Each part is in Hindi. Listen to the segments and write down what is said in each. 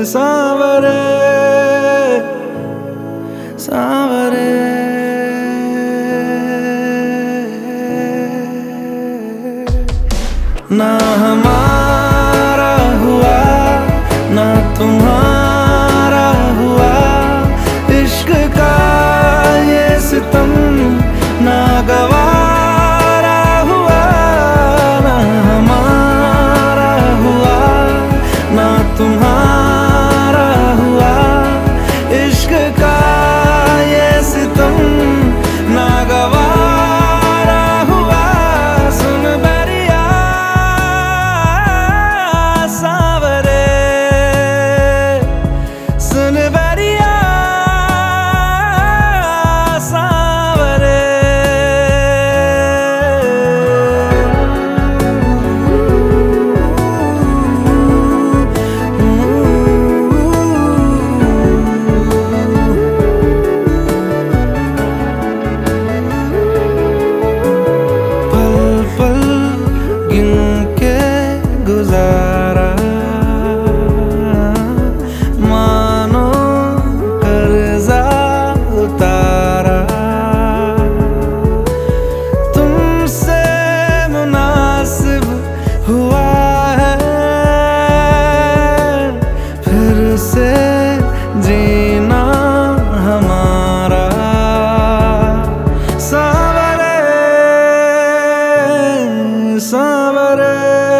सांवरे सांवरे। ना हमारा हुआ ना तुम्हारा हुआ, इश्क का ये सितम ना गवारा हुआ। ना हमारा हुआ ना तुम्हारा हुआ, इश्क का ये सितम ना गवारा हुआ। सुन बरिया सांवरे, सुन बरिया सांवरे। पल पल गिन के गुजारा, मानो कर्जा उतारा। तुमसे मुनासिब हुआ है फिर से जीना हमारा। सांवरे सांवरे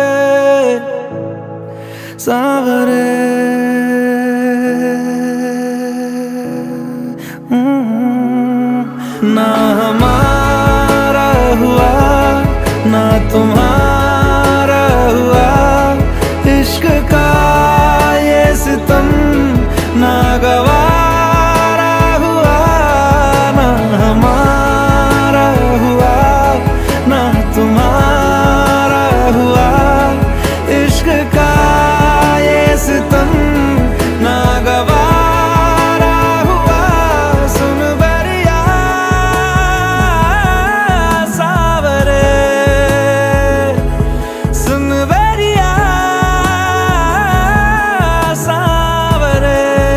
सांवरे। ना हमारा हुआ ना तुम्हारा हुआ, इश्क का ये सितम ना गवारा हुआ। ना हमारा हुआ ना तुम्हारा हुआ, इश्क का ये सितम ना गवारा हुआ। सुन बरिया सांवरे, सुन बरिया सांवरे।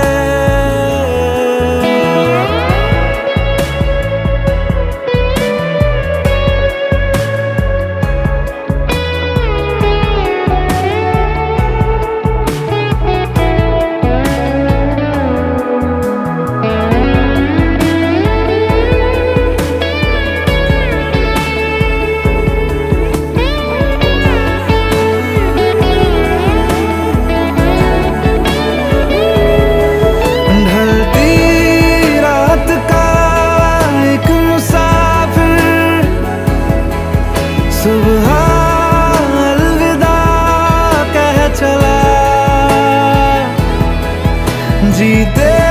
ढलती रात का एक मुसाफिर, सुबह अलविदा कह चला। जीते